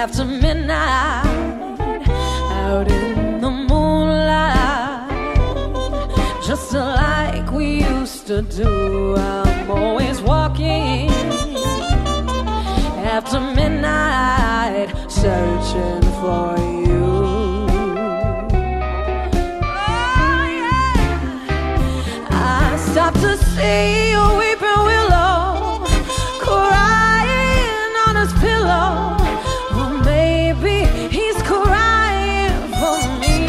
after midnight, out in the moonlight, just like we used to do. I'm always walking after midnight, searching for you. Oh yeah, I stopped to see a weeping willow crying on his pillow. Well, maybe he's crying for me,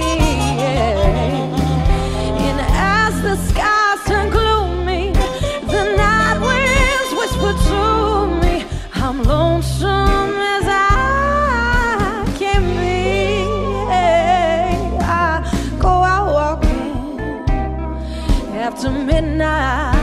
yeah. And as the skies turn gloomy, the night winds whisper to me, I'm lonesome as I can be. I go out walking after midnight.